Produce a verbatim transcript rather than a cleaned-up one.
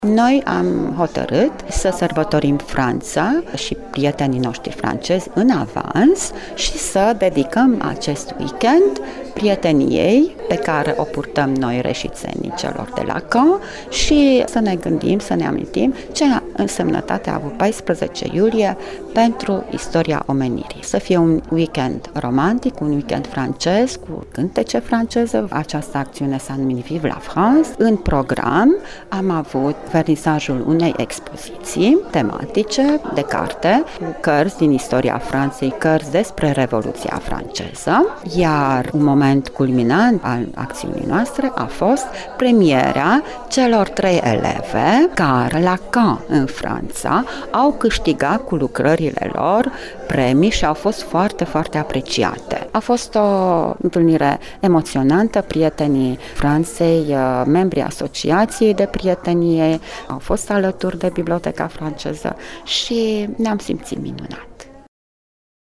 Noi am hotărât să sărbătorim Franța și prietenii noștri francezi în avans și să dedicăm acest weekend prieteniei pe care o purtăm noi reșițenii celor de la Caen și să ne gândim, să ne amintim ce însemnătate a avut paisprezece iulie pentru istoria omenirii. Să fie un weekend romantic, un weekend francez cu cântece franceze. Această acțiune s-a numit Vive la France. În program am avut vernisajul unei expoziții tematice de carte cu cărți din istoria Franței, cărți despre Revoluția franceză, iar un moment culminant al acțiunii noastre a fost premierea celor trei eleve care la Caen, în Franța, au câștigat cu lucrările lor premii și au fost foarte, foarte apreciate. A fost o întâlnire emoționantă, prietenii Franței, membrii asociației de prietenie, au fost alături de Biblioteca franceză și ne-am simțit minunat.